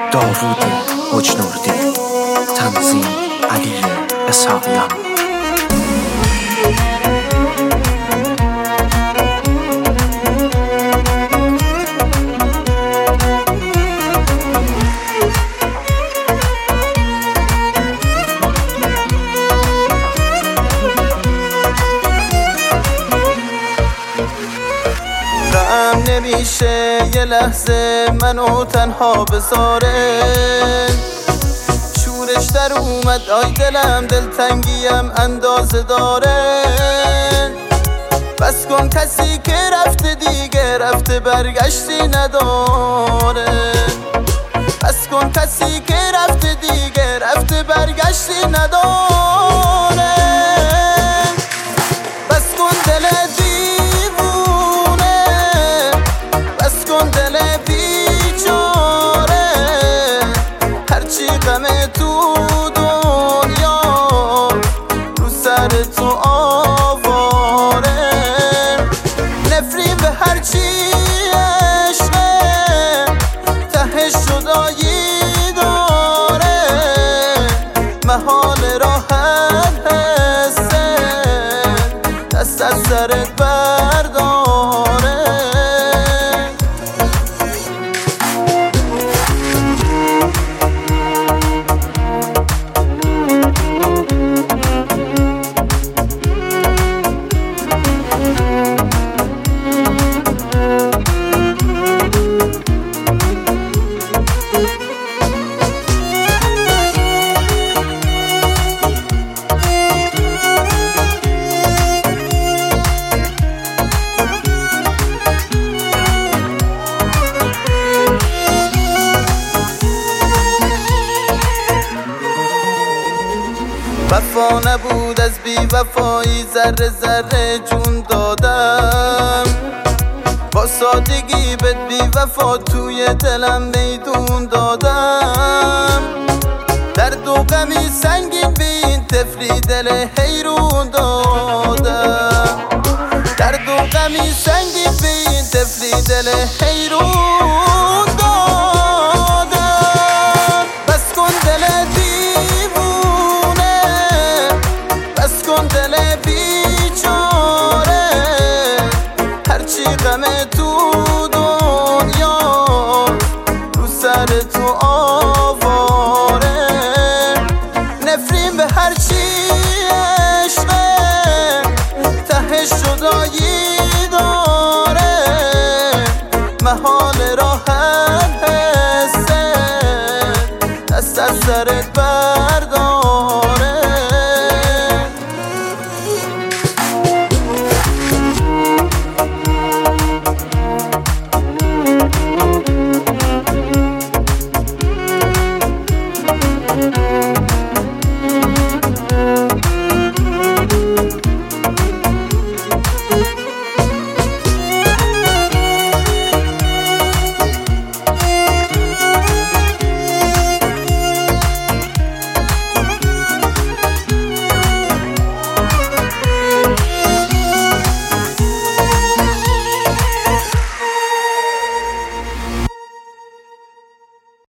داوود مجنوردی، تنظیم علی اسحاقیان. غم نمیشه یه لحظه منو تنها بذاره، شورش در اومد آی دلم، دلتنگیم اندازه داره. بس کن کسی که رفته دیگه رفته برگشتی نداره. بس کن کسی که رفته دیگه رفته برگشتی نداره. بس کن دل دیوونه، بس کن دل بیچاره، هرچی غمه تو دنیا رو سر تو آواره. نفرین به هرچی عشقه تهش جدایی داره. محال راحت حسه دست از سرت برداره. وفا نبود از بی وفایی، ذره ذره جون دادم. با سادگی بهت بی وفا توی دلم میدون دادم. درد و غمی سنگین به این طفلی دل حیرون دادم. درد و غمی سنگین به این طفلی دل حیرون دادم. بس کن دل دیوونه، بس کن دل بیچاره، هرچی غمه تو دنیا رو سر تو